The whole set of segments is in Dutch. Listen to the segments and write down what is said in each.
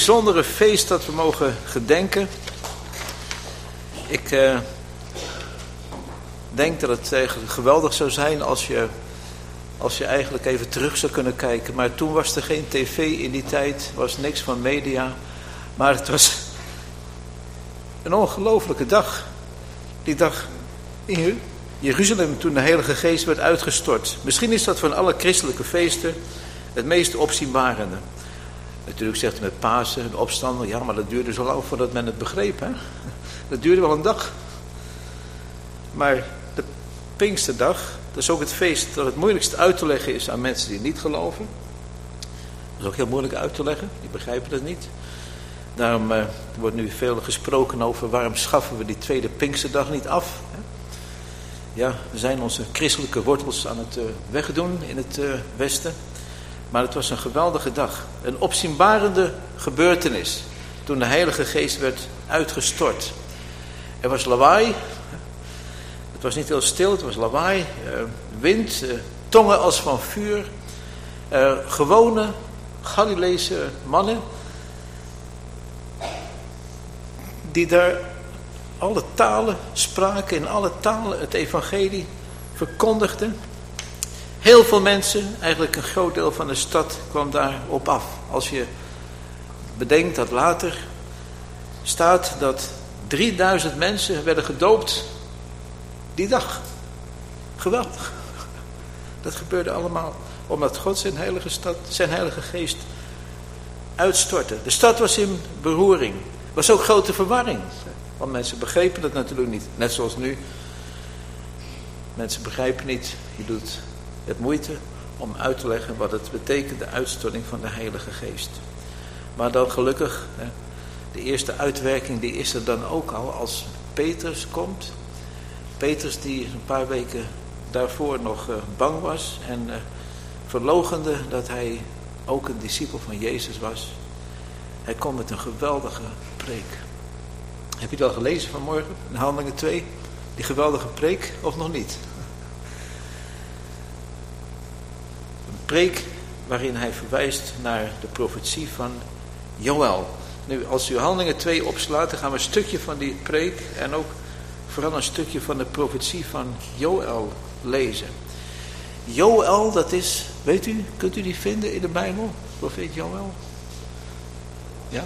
Bijzondere feest dat we mogen gedenken. Ik denk dat het eigenlijk geweldig zou zijn als je eigenlijk even terug zou kunnen kijken. Maar toen was er geen tv in die tijd, was niks van media. Maar het was een ongelofelijke dag. Die dag in Jeruzalem toen de Heilige Geest werd uitgestort. Misschien is dat van alle christelijke feesten het meest opzienbarende. Natuurlijk zegt hij met Pasen, de opstanding, ja, maar dat duurde zo lang voordat men het begreep, hè? Dat duurde wel een dag. Maar de Pinksterdag, dat is ook het feest dat het moeilijkst uit te leggen is aan mensen die niet geloven. Dat is ook heel moeilijk uit te leggen, die begrijpen het niet. Daarom wordt nu veel gesproken over waarom schaffen we die tweede Pinksterdag niet af. Hè? Ja, we zijn onze christelijke wortels aan het wegdoen in het Westen. Maar het was een geweldige dag. Een opzienbarende gebeurtenis. Toen de Heilige Geest werd uitgestort. Er was lawaai. Het was niet heel stil, het was lawaai. Wind, tongen als van vuur. Gewone Galileese mannen. Die daar alle talen spraken. In alle talen het evangelie verkondigden. Heel veel mensen, eigenlijk een groot deel van de stad, kwam daarop af. Als je bedenkt dat later staat dat 3000 mensen werden gedoopt die dag. Geweldig. Dat gebeurde allemaal omdat God zijn heilige geest uitstortte. De stad was in beroering. Er was ook grote verwarring. Want mensen begrepen het natuurlijk niet. Net zoals nu. Mensen begrijpen niet. Je doet het moeite om uit te leggen wat het betekent, de uitstorting van de Heilige Geest. Maar dan gelukkig, de eerste uitwerking die is er dan ook al als Petrus komt. Petrus die een paar weken daarvoor nog bang was en verloochende dat hij ook een discipel van Jezus was. Hij komt met een geweldige preek. Heb je het al gelezen vanmorgen in Handelingen 2? Die geweldige preek of nog niet? Preek waarin hij verwijst naar de profetie van Joël. Nu, als u Handelingen 2 opslaat, dan gaan we een stukje van die preek en ook vooral een stukje van de profetie van Joël lezen. Joël, dat is, weet u, kunt u die vinden in de Bijbel? Profeet Joël? Ja?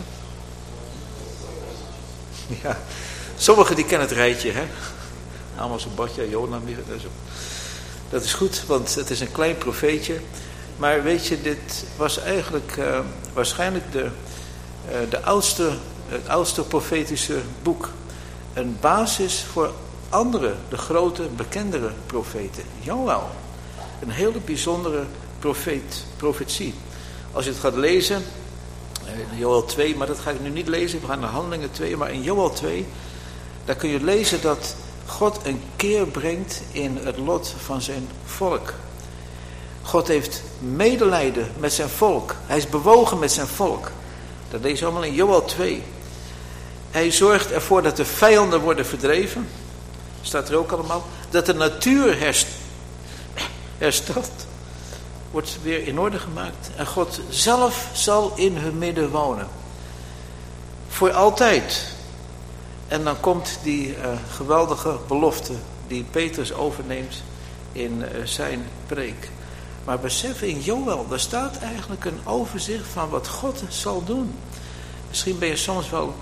Ja, sommigen die kennen het rijtje, hè? Amos, Obadja, Jona, dat is goed, want het is een klein profeetje. Maar weet je, dit was eigenlijk waarschijnlijk het oudste profetische boek. Een basis voor andere, de grote, bekendere profeten. Joël, een hele bijzondere profetie. Als je het gaat lezen, Joël 2, maar dat ga ik nu niet lezen. We gaan naar Handelingen 2, maar in Joël 2, daar kun je lezen dat God een keer brengt in het lot van zijn volk. God heeft medelijden met zijn volk. Hij is bewogen met zijn volk. Dat lees je allemaal in Joël 2. Hij zorgt ervoor dat de vijanden worden verdreven. Staat er ook allemaal. Dat de natuur herstelt. Wordt weer in orde gemaakt. En God zelf zal in hun midden wonen. Voor altijd. En dan komt die geweldige belofte die Petrus overneemt in zijn preek. Maar besef, in Joël, daar staat eigenlijk een overzicht van wat God zal doen. Misschien ben je soms wel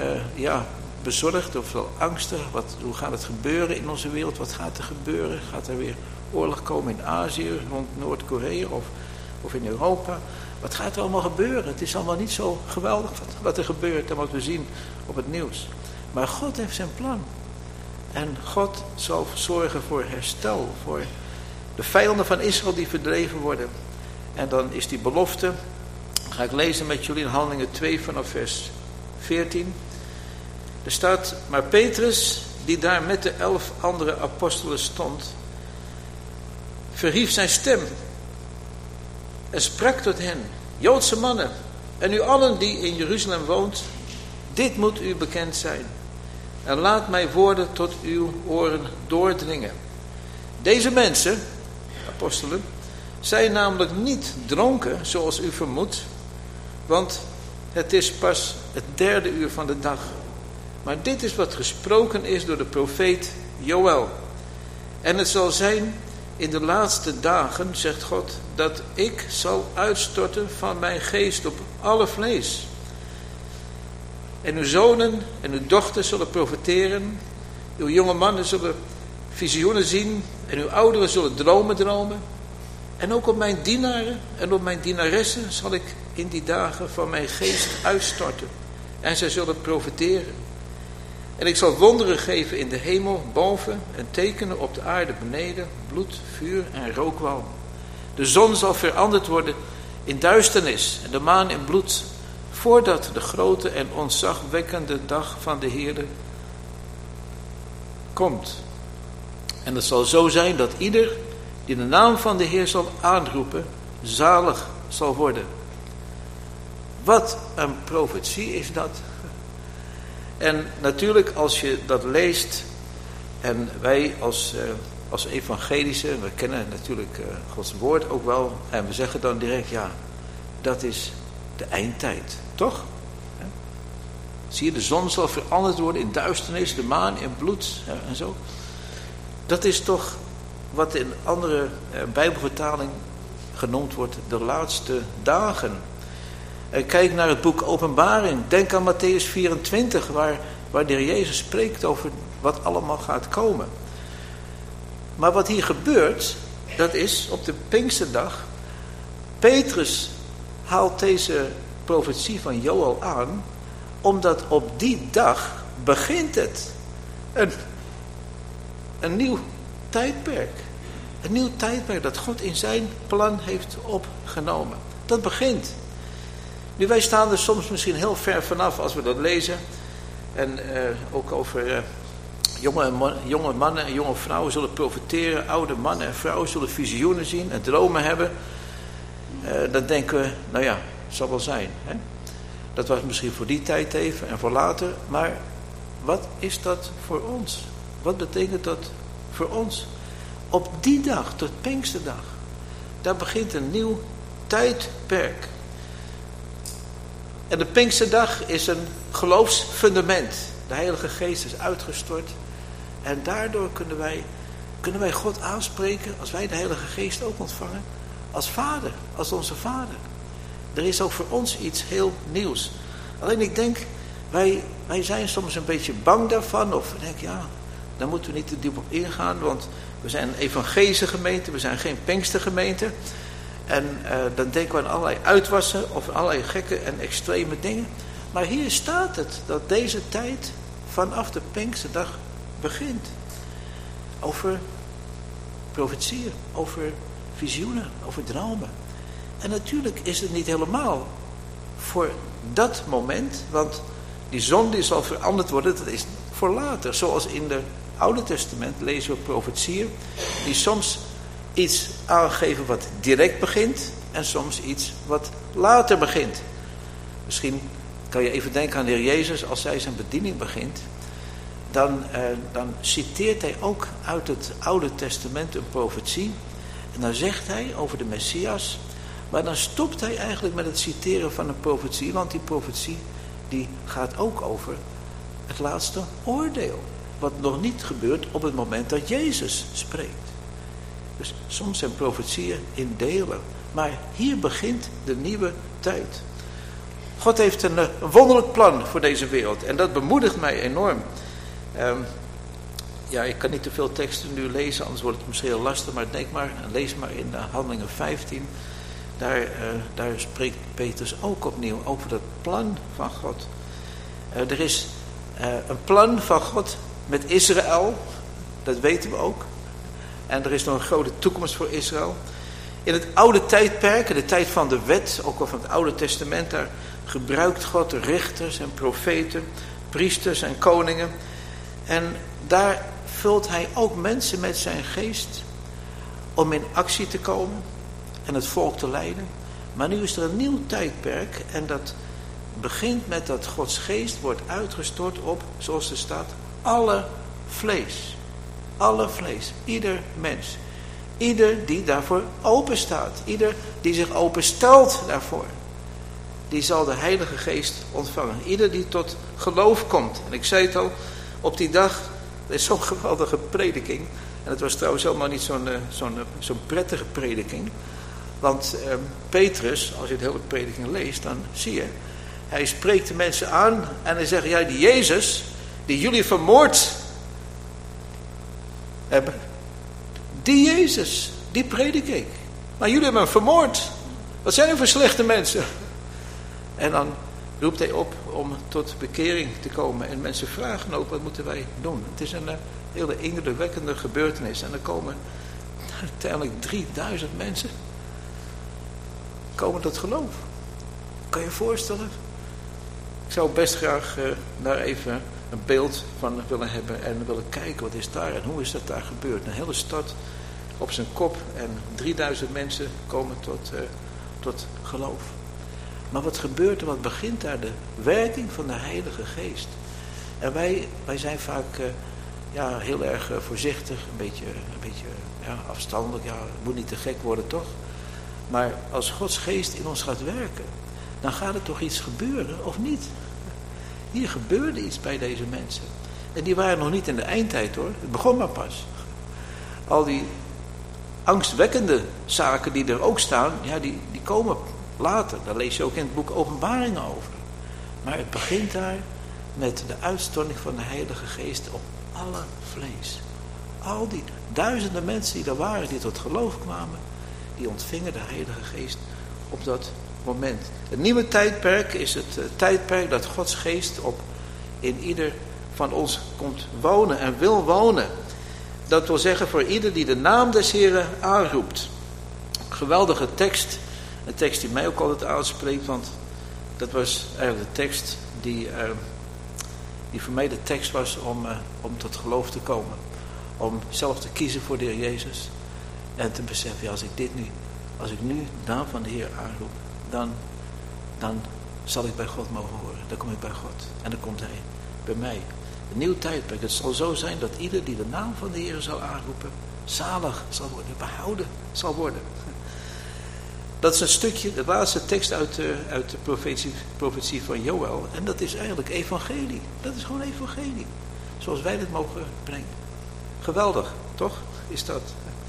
bezorgd of wel angstig. Hoe gaat het gebeuren in onze wereld? Wat gaat er gebeuren? Gaat er weer oorlog komen in Azië, rond Noord-Korea of in Europa? Wat gaat er allemaal gebeuren? Het is allemaal niet zo geweldig wat er gebeurt en wat we zien op het nieuws. Maar God heeft zijn plan. En God zal zorgen voor herstel, voor de vijanden van Israël die verdreven worden. En dan is die belofte, ga ik lezen met jullie in Handelingen 2 vanaf vers 14. Er staat, maar Petrus, die daar met de 11 andere apostelen stond, verhief zijn stem en sprak tot hen: Joodse mannen, en u allen die in Jeruzalem woont, dit moet u bekend zijn. En laat mijn woorden tot uw oren doordringen. Deze mensen, apostelen, zijn namelijk niet dronken zoals u vermoedt, want Het is pas het 3e uur van de dag. Maar dit is wat gesproken is door de profeet Joël. En het zal zijn in de laatste dagen, zegt God, dat ik zal uitstorten van mijn geest op alle vlees. En uw zonen en uw dochters zullen profeteren. Uw jonge mannen zullen visioenen zien. En uw ouderen zullen dromen. En ook op mijn dienaren en op mijn dienaressen zal ik in die dagen van mijn geest uitstorten. En zij zullen profeteren. En ik zal wonderen geven in de hemel boven en tekenen op de aarde beneden, bloed, vuur en rookwalm. De zon zal veranderd worden in duisternis en de maan in bloed, voordat de grote en ontzagwekkende dag van de Heere komt. En het zal zo zijn dat ieder die de naam van de Heer zal aanroepen, zalig zal worden. Wat een profetie is dat. En natuurlijk als je dat leest, en wij als evangelische, we kennen natuurlijk Gods woord ook wel, en we zeggen dan direct, ja, dat is de eindtijd, toch? Zie je, de zon zal veranderd worden in duisternis, de maan in bloed en zo. Dat is toch wat in andere Bijbelvertaling genoemd wordt de laatste dagen. Kijk naar het boek Openbaring. Denk aan Mattheüs 24, waar de Heer Jezus spreekt over wat allemaal gaat komen. Maar wat hier gebeurt, dat is op de Pinksterdag. Petrus haalt deze profetie van Joël aan, omdat op die dag begint het. Een nieuw tijdperk. Een nieuw tijdperk dat God in zijn plan heeft opgenomen. Dat begint. Nu, wij staan er soms misschien heel ver vanaf als we dat lezen. En ook over jonge mannen en jonge vrouwen zullen profeteren. Oude mannen en vrouwen zullen visioenen zien en dromen hebben. Dan denken we, nou ja, het zal wel zijn. Hè? Dat was misschien voor die tijd even en voor later. Maar wat is dat voor ons? Wat betekent dat voor ons? Op die dag, tot Pinksterdag, daar begint een nieuw tijdperk. En de Pinksterdag is een geloofsfundament. De Heilige Geest is uitgestort. En daardoor kunnen wij God aanspreken, als wij de Heilige Geest ook ontvangen, als vader, als onze vader. Er is ook voor ons iets heel nieuws. Alleen ik denk, wij zijn soms een beetje bang daarvan. Of we denken, ja, daar moeten we niet te diep op ingaan. Want we zijn een evangelische gemeente, we zijn geen Pinkstergemeente. En dan denken we aan allerlei uitwassen of allerlei gekke en extreme dingen. Maar hier staat het dat deze tijd vanaf de Pinksterdag begint. Over profetieën, over visioenen, over dromen. En natuurlijk is het niet helemaal voor dat moment, want die zon die zal veranderd worden, dat is voor later. Zoals in het Oude Testament lezen we profetieën die soms iets aangeven wat direct begint en soms iets wat later begint. Misschien kan je even denken aan de Heer Jezus als hij zijn bediening begint. Dan citeert hij ook uit het Oude Testament een profetie. En dan zegt hij over de Messias. Maar dan stopt hij eigenlijk met het citeren van een profetie. Want die profetie die gaat ook over het laatste oordeel. Wat nog niet gebeurt op het moment dat Jezus spreekt. Dus soms zijn profetieën in delen. Maar hier begint de nieuwe tijd. God heeft een wonderlijk plan voor deze wereld. En dat bemoedigt mij enorm. Ik kan niet te veel teksten nu lezen, anders wordt het misschien heel lastig. Maar lees maar in Handelingen 15. Daar spreekt Petrus ook opnieuw over het plan van God. Er is een plan van God met Israël. Dat weten we ook. En er is nog een grote toekomst voor Israël. In het oude tijdperk, de tijd van de wet, ook al van het Oude Testament, daar gebruikt God richters en profeten, priesters en koningen. En daar vult hij ook mensen met zijn geest om in actie te komen en het volk te leiden. Maar nu is er een nieuw tijdperk en dat begint met dat Gods geest wordt uitgestort op, zoals er staat, alle vlees. Alle vlees, ieder mens. Ieder die daarvoor open staat. Ieder die zich openstelt daarvoor. die zal de Heilige Geest ontvangen. Ieder die tot geloof komt. En ik zei het al, op die dag, er is zo'n geweldige prediking. En het was trouwens helemaal niet zo'n prettige prediking. Want Petrus, als je het hele prediking leest, dan zie je, hij spreekt de mensen aan en hij zegt, ja, die Jezus, die jullie vermoord hebben, die Jezus, die predik ik. Maar jullie hebben hem vermoord. Wat zijn er voor slechte mensen? En dan roept hij op om tot bekering te komen. En mensen vragen ook, wat moeten wij doen? Het is een hele indrukwekkende gebeurtenis. En er komen uiteindelijk 3000 mensen komen tot geloof. Kan je je voorstellen? Ik zou best graag daar even een beeld van willen hebben en willen kijken, wat is daar en hoe is dat daar gebeurd. Een hele stad op zijn kop en 3000 mensen komen tot geloof. Maar wat gebeurt er, wat begint daar? De werking van de Heilige Geest. En wij zijn vaak heel erg voorzichtig, een beetje afstandelijk. Ja, het moet niet te gek worden, toch? Maar als Gods Geest in ons gaat werken, dan gaat er toch iets gebeuren, of niet? Hier gebeurde iets bij deze mensen. En die waren nog niet in de eindtijd, hoor. Het begon maar pas. Al die angstwekkende zaken die er ook staan, ja, die komen later. Daar lees je ook in het boek Openbaringen over. Maar het begint daar met de uitstorting van de Heilige Geest op alle vlees. Al die duizenden mensen die er waren, die tot geloof kwamen, die ontvingen de Heilige Geest op dat moment. Het nieuwe tijdperk is het tijdperk dat Gods Geest in ieder van ons komt wonen en wil wonen. Dat wil zeggen voor ieder die de naam des Heren aanroept. Geweldige tekst. Een tekst die mij ook altijd aanspreekt, want dat was eigenlijk de tekst die voor mij de tekst was om tot geloof te komen. Om zelf te kiezen voor de Heer Jezus. En te beseffen, ja, als ik nu de naam van de Heer aanroep, dan zal ik bij God mogen horen. Dan kom ik bij God. En dan komt Hij bij mij. Een nieuw tijdperk. Het zal zo zijn dat ieder die de naam van de Heer zal aanroepen, zalig zal worden, behouden zal worden. Dat is een stukje, de laatste tekst uit de profetie van Joël. En dat is eigenlijk evangelie. Dat is gewoon evangelie. Zoals wij dit mogen brengen. Geweldig, toch? Is dat.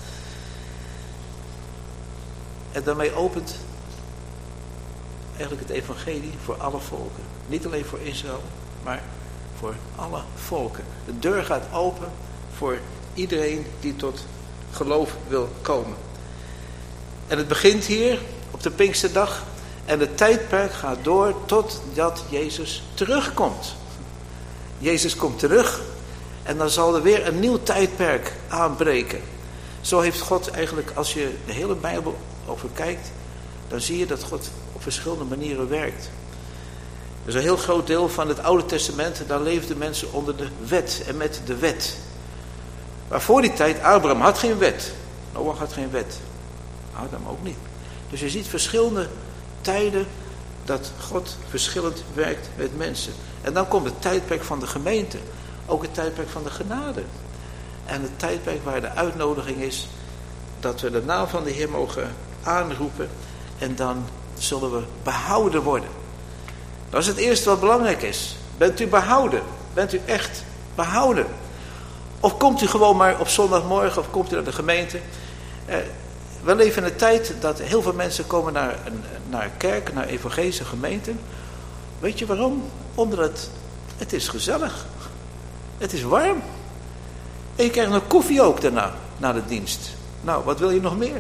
En daarmee opent eigenlijk het evangelie voor alle volken. Niet alleen voor Israël, maar voor alle volken. De deur gaat open voor iedereen die tot geloof wil komen. En het begint hier op de Pinksterdag. En het tijdperk gaat door totdat Jezus terugkomt. Jezus komt terug. En dan zal er weer een nieuw tijdperk aanbreken. Zo heeft God eigenlijk, als je de hele Bijbel over kijkt, dan zie je dat God op verschillende manieren werkt. Dus een heel groot deel van het Oude Testament, daar leefden mensen onder de wet en met de wet. Maar voor die tijd, Abraham had geen wet. Noach had geen wet. Adam ook niet. Dus je ziet verschillende tijden dat God verschillend werkt met mensen. En dan komt het tijdperk van de gemeente. Ook het tijdperk van de genade. En het tijdperk waar de uitnodiging is dat we de naam van de Heer mogen aanroepen. En dan zullen we behouden worden. Dat is het eerste wat belangrijk is. Bent u behouden? Bent u echt behouden? Of komt u gewoon maar op zondagmorgen of komt u naar de gemeente? We leven in een tijd dat heel veel mensen komen naar kerken, naar evangelische gemeenten. Weet je waarom? Omdat het is gezellig. Het is warm. En je krijgt nog koffie ook daarna, na de dienst. Nou, wat wil je nog meer?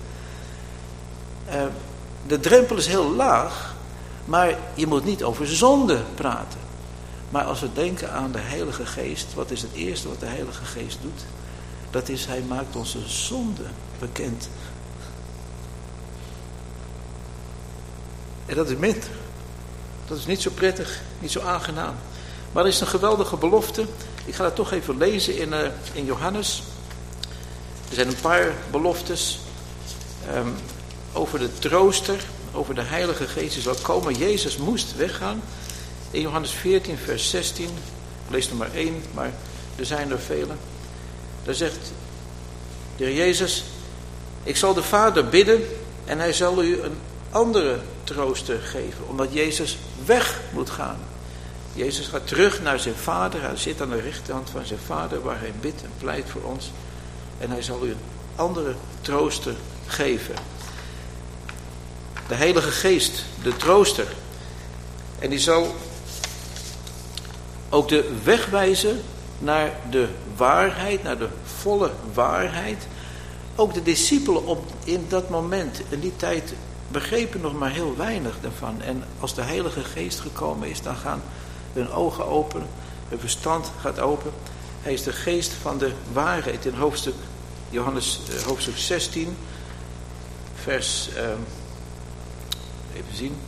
De drempel is heel laag, maar je moet niet over zonde praten. Maar als we denken aan de Heilige Geest, wat is het eerste wat de Heilige Geest doet? Dat is, Hij maakt onze zonde bekend. En dat is minder. Dat is niet zo prettig, niet zo aangenaam. Maar er is een geweldige belofte. Ik ga het toch even lezen in Johannes. Er zijn een paar beloftes over de trooster, over de Heilige Geest die zal komen. Jezus moest weggaan. In Johannes 14 vers 16, ik lees er maar 1, maar er zijn er vele. Daar zegt de Heer Jezus, ik zal de Vader bidden en Hij zal u een andere trooster geven. Omdat Jezus weg moet gaan. Jezus gaat terug naar zijn Vader. Hij zit aan de rechterhand van zijn Vader waar hij bidt en pleit voor ons. En hij zal u een andere trooster geven. De Heilige Geest, de trooster. En die zal ook de weg wijzen naar de waarheid, naar de volle waarheid. Ook de discipelen in dat moment, in die tijd, begrepen nog maar heel weinig daarvan. En als de Heilige Geest gekomen is, dan gaan hun ogen open, hun verstand gaat open. Hij is de geest van de waarheid. In Johannes hoofdstuk 16, vers, even zien.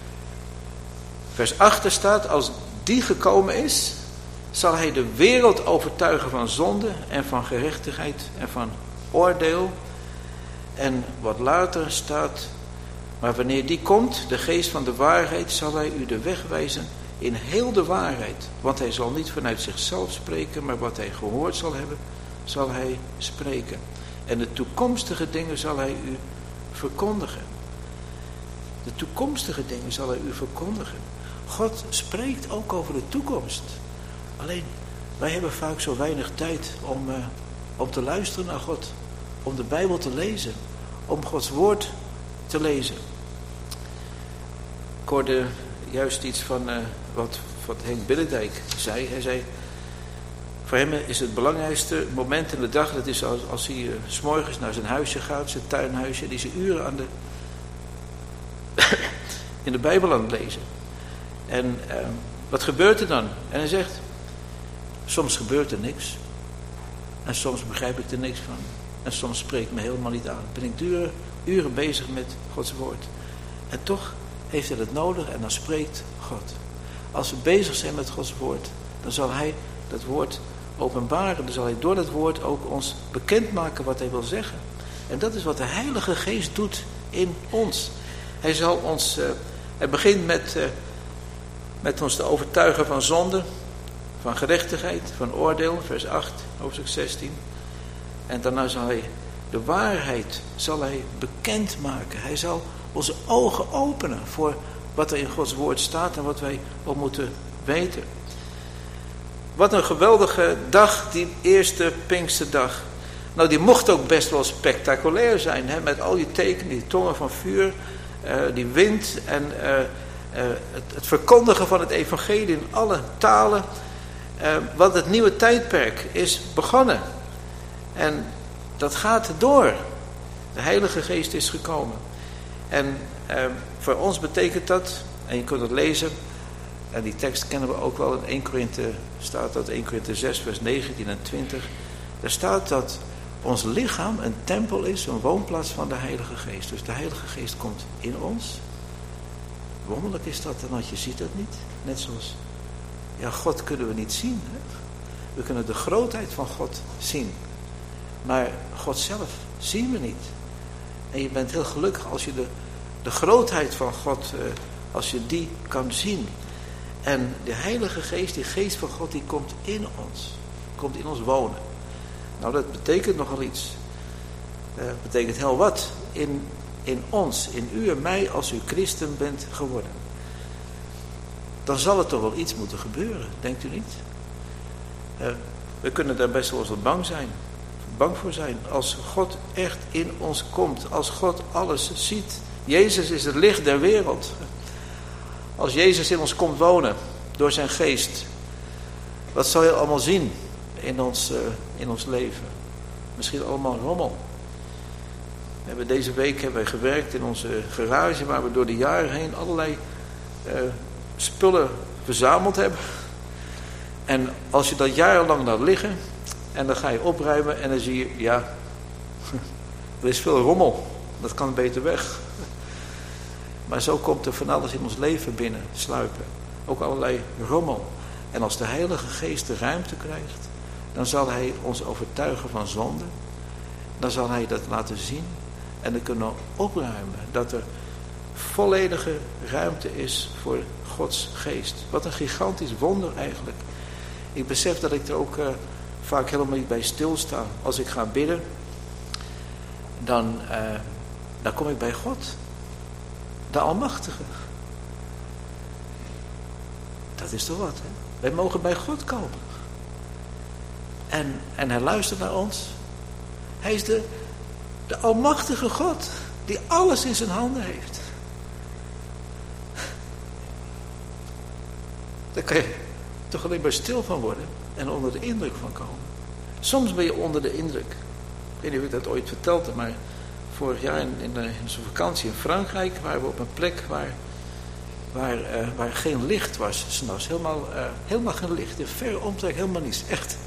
Vers 8 staat, als die gekomen is, zal hij de wereld overtuigen van zonde en van gerechtigheid en van oordeel. En wat later staat, maar wanneer die komt, de geest van de waarheid, zal hij u de weg wijzen in heel de waarheid. Want hij zal niet vanuit zichzelf spreken, maar wat hij gehoord zal hebben, zal hij spreken. En de toekomstige dingen zal hij u verkondigen. De toekomstige dingen zal hij u verkondigen. God spreekt ook over de toekomst. Alleen, wij hebben vaak zo weinig tijd om te luisteren naar God. Om de Bijbel te lezen. Om Gods woord te lezen. Ik hoorde juist iets van wat Henk Billendijk zei. Hij zei, voor hem is het belangrijkste moment in de dag, dat is als hij 's morgens naar zijn huisje gaat, zijn tuinhuisje, die is uren in de Bijbel aan het lezen. En wat gebeurt er dan? En hij zegt, soms gebeurt er niks. En soms begrijp ik er niks van. En soms spreekt me helemaal niet aan. Ben ik uren bezig met Gods woord. En toch heeft hij het nodig en dan spreekt God. Als we bezig zijn met Gods woord, dan zal hij dat woord openbaren. Dan zal hij door dat woord ook ons bekendmaken wat hij wil zeggen. En dat is wat de Heilige Geest doet in ons. Hij zal ons, hij begint met ons te overtuigen van zonde, van gerechtigheid, van oordeel, vers 8, hoofdstuk 16. En daarna zal hij de waarheid bekendmaken. Hij zal onze ogen openen voor wat er in Gods woord staat en wat wij ook moeten weten. Wat een geweldige dag, die eerste Pinksterdag. Nou, die mocht ook best wel spectaculair zijn, hè? Met al die tekenen, die tongen van vuur, die wind en het verkondigen van het evangelie in alle talen. Want het nieuwe tijdperk is begonnen. En dat gaat door. De Heilige Geest is gekomen. En voor ons betekent dat, en je kunt het lezen, en die tekst kennen we ook wel, in 1 Korinthe staat dat, 1 Korinthe 6 vers 19 en 20. Daar staat dat ons lichaam een tempel is, een woonplaats van de Heilige Geest. Dus de Heilige Geest komt in ons. Wonderlijk is dat, want je ziet het niet. Net zoals, ja, God kunnen we niet zien. Hè? We kunnen de grootheid van God zien. Maar God zelf zien we niet. En je bent heel gelukkig als je de grootheid van God, als je die kan zien. En de Heilige Geest, die geest van God, die komt in ons. Komt in ons wonen. Nou, dat betekent nogal iets. Dat betekent heel wat in ons, in u en mij, als u christen bent geworden. Dan zal er toch wel iets moeten gebeuren, denkt u niet? We kunnen daar best wel eens wat bang voor zijn. Als God echt in ons komt, als God alles ziet. Jezus is het licht der wereld. Als Jezus in ons komt wonen, door zijn geest, wat zal je allemaal zien in ons leven? Misschien allemaal rommel. Deze week hebben wij gewerkt in onze garage, waar we door de jaren heen allerlei spullen verzameld hebben. En als je dat jarenlang laat liggen, en dan ga je opruimen en dan zie je, ja, er is veel rommel. Dat kan beter weg. Maar zo komt er van alles in ons leven binnen sluipen. Ook allerlei rommel. En als de Heilige Geest de ruimte krijgt, dan zal hij ons overtuigen van zonde. Dan zal hij dat laten zien. En dan kunnen we opruimen dat er volledige ruimte is voor Gods Geest. Wat een gigantisch wonder eigenlijk. Ik besef dat ik er ook vaak helemaal niet bij stilsta. Als ik ga bidden, dan kom ik bij God. de Almachtige. Dat is toch wat, hè? Wij mogen bij God komen. En hij luistert naar ons. Hij is de Almachtige God, die alles in zijn handen heeft. Daar kan je toch alleen maar stil van worden en onder de indruk van komen. Soms ben je onder de indruk. Ik weet niet of ik dat ooit vertelde, maar vorig jaar in zo'n vakantie in Frankrijk waren we op een plek waar geen licht was. 's Nachts helemaal geen licht. In verre omtrek helemaal niets. Echt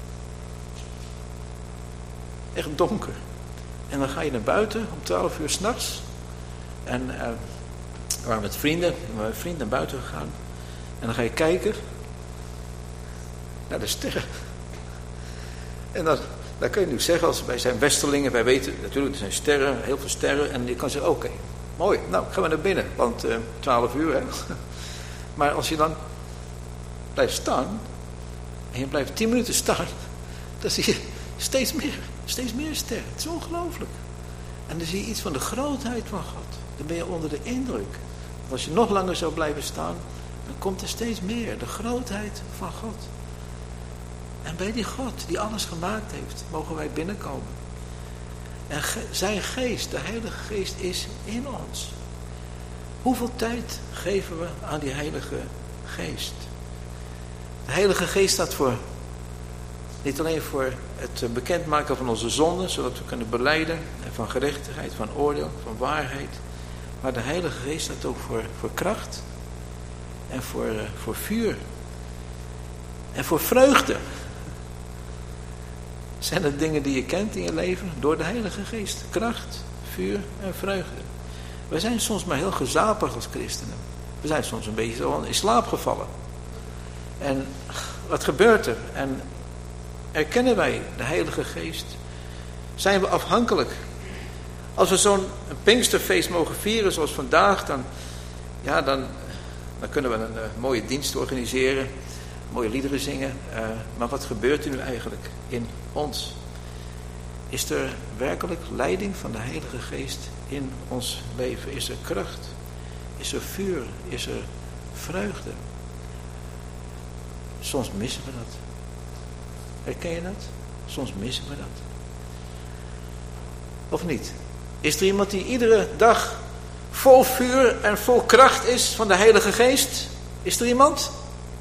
donker. En dan ga je naar buiten om 12 uur 's nachts. En we waren met vrienden. We zijn vrienden naar buiten gegaan. En dan ga je kijken naar de sterren. En dan kun je nu zeggen, als wij zijn westerlingen, wij weten natuurlijk, er zijn sterren, heel veel sterren. En je kan zeggen, oké, mooi, nou gaan we naar binnen, want 12 uur, hè. Maar als je dan blijft staan, en je blijft 10 minuten staan, dan zie je steeds meer sterren. Het is ongelooflijk. En dan zie je iets van de grootheid van God. Dan ben je onder de indruk. Want als je nog langer zou blijven staan, dan komt er steeds meer, de grootheid van God. En bij die God die alles gemaakt heeft, mogen wij binnenkomen. En zijn geest, de Heilige Geest, is in ons. Hoeveel tijd geven we aan die Heilige Geest? De Heilige Geest staat niet alleen voor het bekendmaken van onze zonden, zodat we kunnen belijden, en van gerechtigheid, van oordeel, van waarheid. Maar de Heilige Geest staat ook voor kracht en voor vuur en voor vreugde. Zijn het dingen die je kent in je leven? Door de Heilige Geest. Kracht, vuur en vreugde. We zijn soms maar heel gezapig als christenen. We zijn soms een beetje zo in slaap gevallen. En wat gebeurt er? En erkennen wij de Heilige Geest? Zijn we afhankelijk? Als we zo'n Pinksterfeest mogen vieren zoals vandaag, dan kunnen we een mooie dienst organiseren. Mooie liederen zingen. Maar wat gebeurt er nu eigenlijk in ons? Is er werkelijk leiding van de Heilige Geest in ons leven? Is er kracht? Is er vuur? Is er vreugde? Soms missen we dat. Herken je dat? Soms missen we dat. Of niet? Is er iemand die iedere dag vol vuur en vol kracht is van de Heilige Geest? Is er iemand?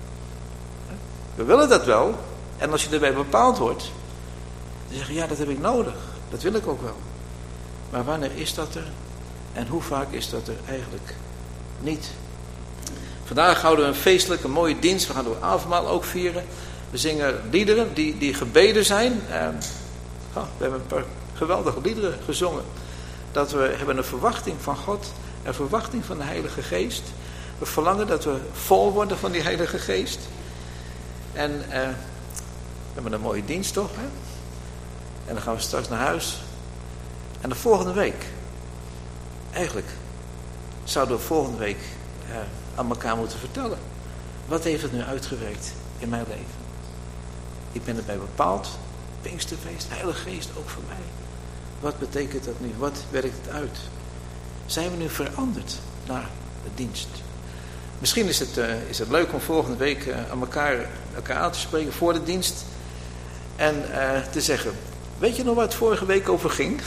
We willen dat wel. En als je erbij bepaald wordt, dan zeg je, ja, dat heb ik nodig. Dat wil ik ook wel. Maar wanneer is dat er? En hoe vaak is dat er eigenlijk niet? Vandaag houden we een feestelijke, mooie dienst. We gaan door avondmaal ook vieren. We zingen liederen die gebeden zijn. We hebben een paar geweldige liederen gezongen. Dat we hebben een verwachting van God. Een verwachting van de Heilige Geest. We verlangen dat we vol worden van die Heilige Geest. En we hebben een mooie dienst toch, hè? En dan gaan we straks naar huis. En de volgende week, eigenlijk zouden we volgende week aan elkaar moeten vertellen. Wat heeft het nu uitgewerkt in mijn leven? Ik ben erbij bepaald. Pinksterfeest, Heilige Geest ook voor mij. Wat betekent dat nu? Wat werkt het uit? Zijn we nu veranderd naar de dienst? Misschien is het leuk om volgende week aan elkaar aan te spreken voor de dienst. En te zeggen, weet je nog waar het vorige week over ging?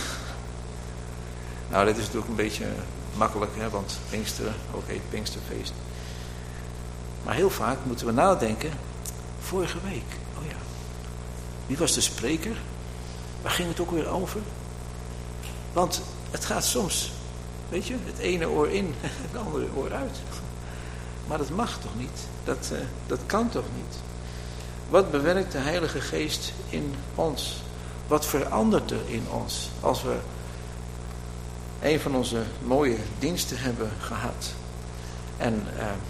Nou, dit is natuurlijk een beetje makkelijk, hè, want Pinksteren, oké, Pinksterfeest. Maar heel vaak moeten we nadenken, vorige week, oh ja. Wie was de spreker? Waar ging het ook weer over? Want het gaat soms, weet je, het ene oor in, het andere oor uit. Maar dat mag toch niet? Dat kan toch niet? Wat bewerkt de Heilige Geest in ons? Wat verandert er in ons als we een van onze mooie diensten hebben gehad? En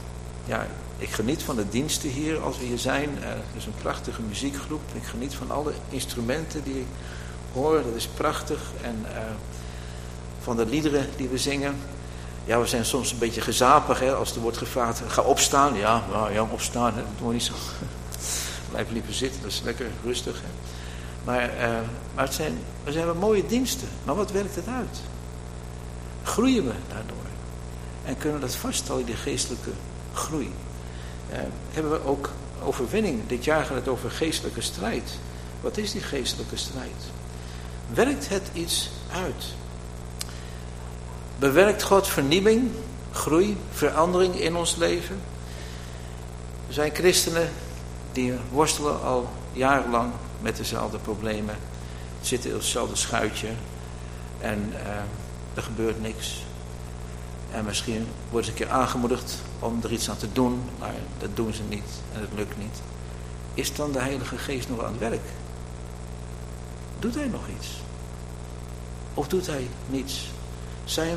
ik geniet van de diensten hier als we hier zijn. Het is een prachtige muziekgroep. Ik geniet van alle instrumenten die ik hoor. Dat is prachtig. En van de liederen die we zingen. Ja, we zijn soms een beetje gezapig, hè, als er wordt gevraagd, ga opstaan. Ja, opstaan, dat doen we niet zo. Blijf liever zitten, dat is lekker rustig. Hè. Maar we zijn wel mooie diensten. Maar wat werkt het uit? Groeien we daardoor? En kunnen dat vaststellen, die geestelijke groei. Hebben we ook overwinning. Dit jaar gaat het over geestelijke strijd. Wat is die geestelijke strijd? Werkt het iets uit? Bewerkt God vernieuwing, groei, verandering in ons leven? Er zijn christenen die worstelen al jarenlang met dezelfde problemen. Zitten in hetzelfde schuitje en er gebeurt niks. En misschien worden ze een keer aangemoedigd om er iets aan te doen, maar dat doen ze niet en het lukt niet. Is dan de Heilige Geest nog aan het werk? Doet hij nog iets? Of doet hij niets? Zijn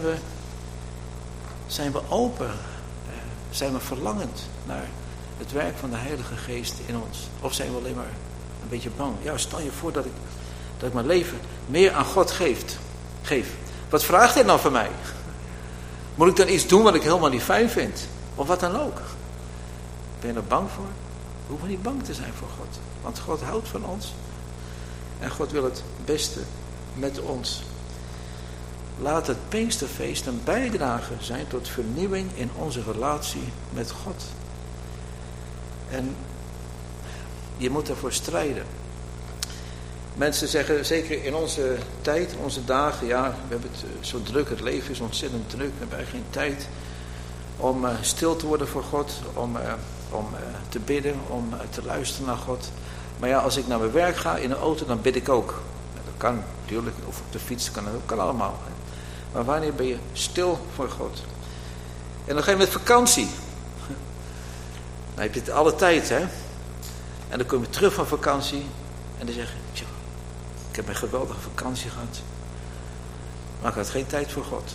we open? Zijn we verlangend naar het werk van de Heilige Geest in ons? Of zijn we alleen maar een beetje bang? Ja, stel je voor dat ik mijn leven meer aan God geef. Wat vraagt hij nou van mij? Moet ik dan iets doen wat ik helemaal niet fijn vind? Of wat dan ook? Ben je er bang voor? We hoeven niet bang te zijn voor God. Want God houdt van ons. En God wil het beste met ons. Laat het Pinksterfeest een bijdrage zijn tot vernieuwing in onze relatie met God. En je moet ervoor strijden. Mensen zeggen, zeker in onze tijd, in onze dagen, ja, we hebben het zo druk, het leven is ontzettend druk. We hebben eigenlijk geen tijd om stil te worden voor God, om te bidden, om te luisteren naar God. Maar ja, als ik naar mijn werk ga in de auto, dan bid ik ook. Dat kan natuurlijk, of op de fiets, kan allemaal. Maar wanneer ben je stil voor God? En dan ga je met vakantie. Dan heb je het alle tijd, hè. En dan kom je terug van vakantie en dan zeg je, ik heb een geweldige vakantie gehad. Maar ik had geen tijd voor God.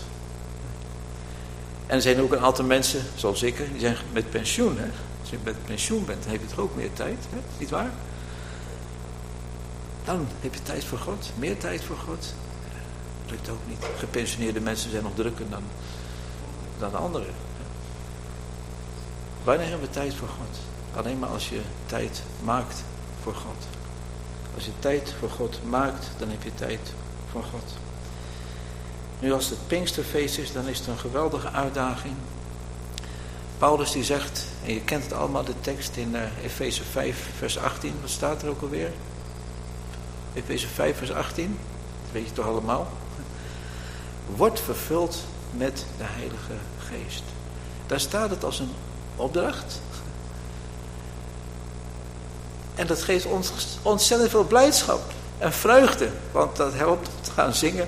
En er zijn ook een aantal mensen, zoals ik, die zijn met pensioen. Hè? Als je met pensioen bent, dan heb je toch ook meer tijd. Hè? Niet waar? Dan heb je tijd voor God. Meer tijd voor God. Dat lukt ook niet. Gepensioneerde mensen zijn nog drukker dan de anderen. Wanneer hebben we tijd voor God? Alleen maar als je tijd maakt voor God. Als je tijd voor God maakt, dan heb je tijd voor God. Nu als het Pinksterfeest is, dan is het een geweldige uitdaging. Paulus die zegt, en je kent het allemaal, de tekst in Efeze 5 vers 18. Wat staat er ook alweer? Efeze 5 vers 18. Dat weet je toch allemaal? Wordt vervuld met de Heilige Geest. Daar staat het als een opdracht. En dat geeft ons ontzettend veel blijdschap en vreugde. Want dat helpt om te gaan zingen.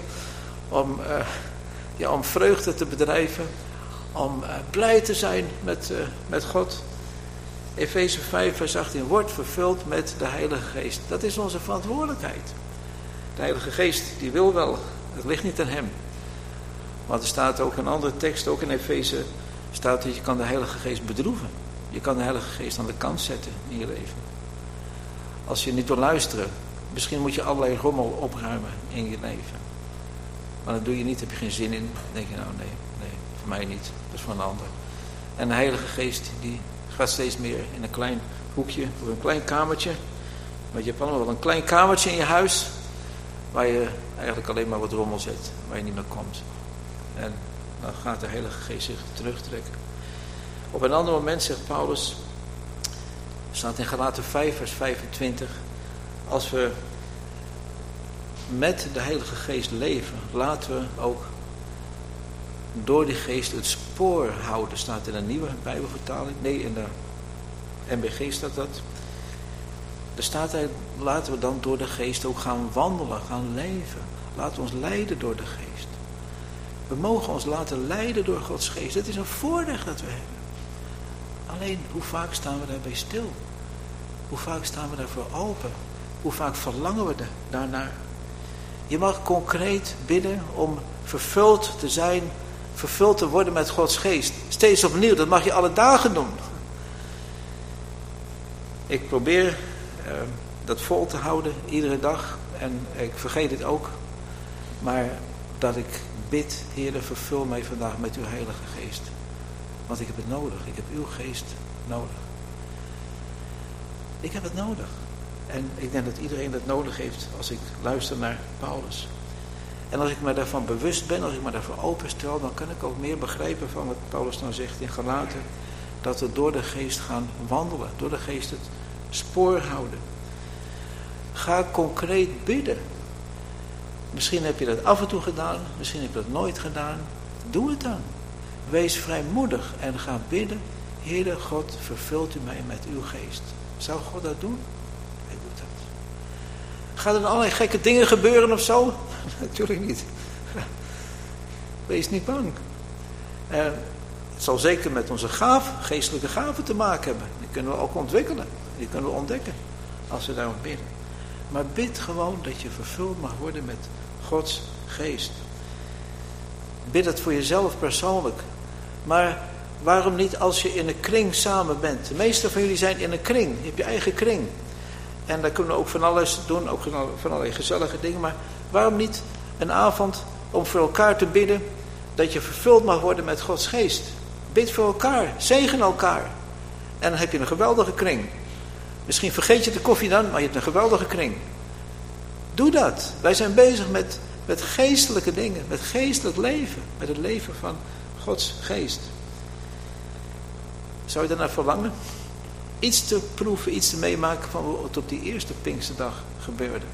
Om vreugde te bedrijven. Om blij te zijn met God. Efeze 5 vers 18. Wordt vervuld met de Heilige Geest. Dat is onze verantwoordelijkheid. De Heilige Geest die wil wel. Het ligt niet aan hem. Want er staat ook een andere tekst. Ook in Efeze staat dat je kan de Heilige Geest bedroeven. Je kan de Heilige Geest aan de kant zetten in je leven. Als je niet wil luisteren. Misschien moet je allerlei rommel opruimen in je leven. Maar dat doe je niet, heb je geen zin in. Dan denk je nou nee, voor mij niet. Dat is voor een ander. En de Heilige Geest die gaat steeds meer in een klein hoekje of een klein kamertje. Want je hebt allemaal wel een klein kamertje in je huis. Waar je eigenlijk alleen maar wat rommel zet. Waar je niet meer komt. En dan gaat de Heilige Geest zich terugtrekken. Op een ander moment zegt Paulus. Staat in Galaten 5 vers 25. Als we met de Heilige Geest leven, laten we ook door die geest het spoor houden. Staat in een nieuwe Bijbelvertaling. Nee, in de NBG staat dat. Er staat er, laten we dan door de geest ook gaan wandelen, gaan leven. Laten we ons leiden door de geest. We mogen ons laten leiden door Gods geest. Het is een voordeel dat we hebben. Alleen, hoe vaak staan we daarbij stil? Hoe vaak staan we daarvoor open? Hoe vaak verlangen we daarnaar? Je mag concreet bidden om vervuld te zijn, vervuld te worden met Gods geest. Steeds opnieuw, dat mag je alle dagen doen. Ik probeer dat vol te houden, iedere dag. En ik vergeet het ook. Maar dat ik bid, Heere, vervul mij vandaag met uw Heilige Geest. Want ik heb het nodig. Ik heb uw geest nodig. Ik heb het nodig. En ik denk dat iedereen dat nodig heeft als ik luister naar Paulus. En als ik me daarvan bewust ben, als ik me daarvoor openstel, dan kan ik ook meer begrijpen van wat Paulus dan zegt in Galaten. Dat we door de geest gaan wandelen. Door de geest het spoor houden. Ga concreet bidden. Misschien heb je dat af en toe gedaan. Misschien heb je dat nooit gedaan. Doe het dan. Wees vrijmoedig en ga bidden. Heere God, vervult u mij met uw geest. Zou God dat doen? Hij doet dat. Gaat er dan allerlei gekke dingen gebeuren of zo? Natuurlijk niet. Wees niet bang. Het zal zeker met onze geestelijke gaven te maken hebben. Die kunnen we ook ontwikkelen. Die kunnen we ontdekken. Als we daarom bidden. Maar bid gewoon dat je vervuld mag worden met Gods geest. Bid het voor jezelf persoonlijk. Maar waarom niet als je in een kring samen bent? De meeste van jullie zijn in een kring. Je hebt je eigen kring. En daar kunnen we ook van alles doen. Ook van allerlei gezellige dingen. Maar waarom niet een avond om voor elkaar te bidden. Dat je vervuld mag worden met Gods geest. Bid voor elkaar. Zegen elkaar. En dan heb je een geweldige kring. Misschien vergeet je de koffie dan. Maar je hebt een geweldige kring. Doe dat. Wij zijn bezig met geestelijke dingen. Met geestelijk leven. Met het leven van Gods geest. Zou je daarnaar verlangen? Iets te proeven, iets te meemaken van wat op die eerste Pinksterdag gebeurde.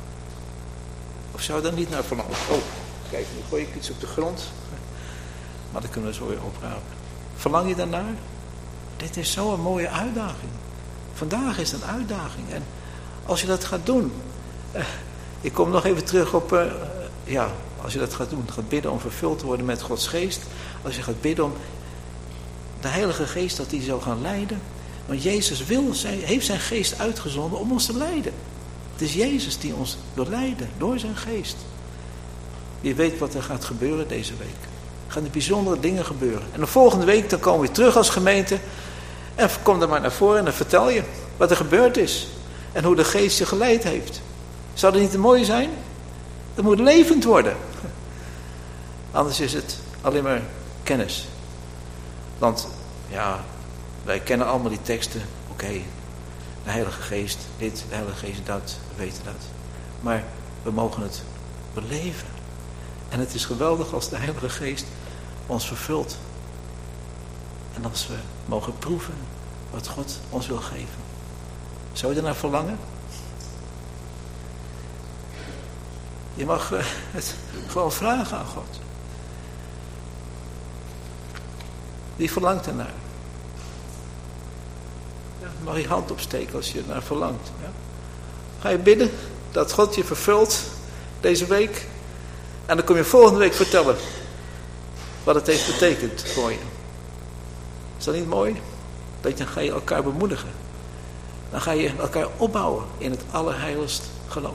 Of zou je daar niet naar verlangen? Oh, kijk, nu gooi ik iets op de grond. Maar dat kunnen we zo weer oprapen. Verlang je daarnaar? Dit is zo'n mooie uitdaging. Vandaag is het een uitdaging. En als je dat gaat doen. Ik kom nog even terug op. Als je dat gaat doen. Gaat bidden om vervuld te worden met Gods geest. Als je gaat bidden om de Heilige Geest dat die zou gaan leiden. Want Jezus heeft zijn geest uitgezonden om ons te leiden. Het is Jezus die ons wil leiden door zijn geest. Wie weet wat er gaat gebeuren deze week. Er gaan bijzondere dingen gebeuren. En de volgende week dan komen we weer terug als gemeente. En kom dan maar naar voren en dan vertel je wat er gebeurd is. En hoe de geest je geleid heeft. Zou dat niet te mooi zijn? Het moet levend worden. Anders is het alleen maar kennis. Want ja, wij kennen allemaal die teksten. Oké, de Heilige Geest dit, de Heilige Geest dat, we weten dat. Maar we mogen het beleven. En het is geweldig als de Heilige Geest ons vervult. En als we mogen proeven wat God ons wil geven. Zou je ernaar verlangen? Je mag het gewoon vragen aan God. Wie verlangt ernaar? Ja, mag je hand opsteken als je ernaar verlangt. Ja? Ga je bidden dat God je vervult deze week. En dan kom je volgende week vertellen wat het heeft betekend voor je. Is dat niet mooi? Dan ga je elkaar bemoedigen. Dan ga je elkaar opbouwen in het allerheiligst geloof.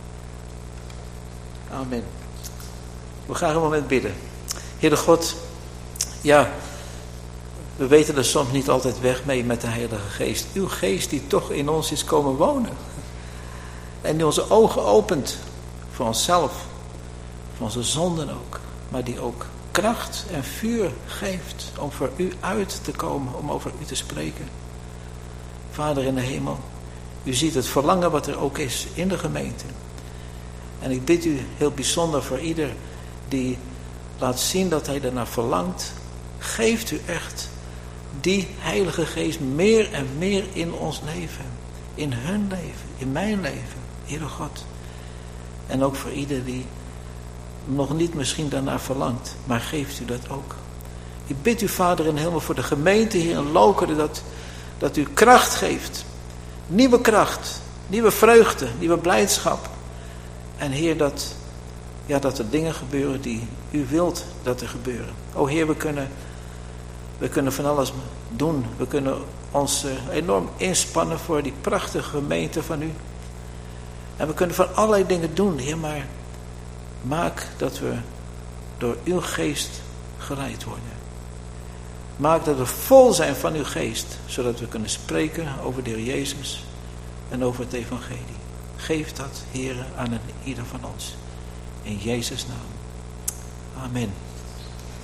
Amen. We gaan een moment bidden. Heere God, ja, we weten er soms niet altijd weg mee met de Heilige Geest. Uw Geest die toch in ons is komen wonen. En die onze ogen opent voor onszelf, voor onze zonden ook. Maar die ook kracht en vuur geeft om voor u uit te komen, om over u te spreken. Vader in de hemel, u ziet het verlangen wat er ook is in de gemeente. En ik bid u heel bijzonder voor ieder die laat zien dat hij daarnaar verlangt. Geeft u echt die Heilige Geest meer en meer in ons leven. In hun leven, in mijn leven, Heere God. En ook voor ieder die nog niet misschien daarnaar verlangt. Maar geeft u dat ook. Ik bid u Vader in de hemel voor de gemeente hier in Lokeren dat u kracht geeft. Nieuwe kracht, nieuwe vreugde, nieuwe blijdschap. En Heer, dat er dingen gebeuren die u wilt dat er gebeuren. O Heer, we kunnen van alles doen. We kunnen ons enorm inspannen voor die prachtige gemeente van u. En we kunnen van allerlei dingen doen, Heer, maar maak dat we door uw geest geleid worden. Maak dat we vol zijn van uw geest, zodat we kunnen spreken over de Heer Jezus en over het evangelie. Geef dat, Heer, aan ieder van ons. In Jezus' naam. Amen.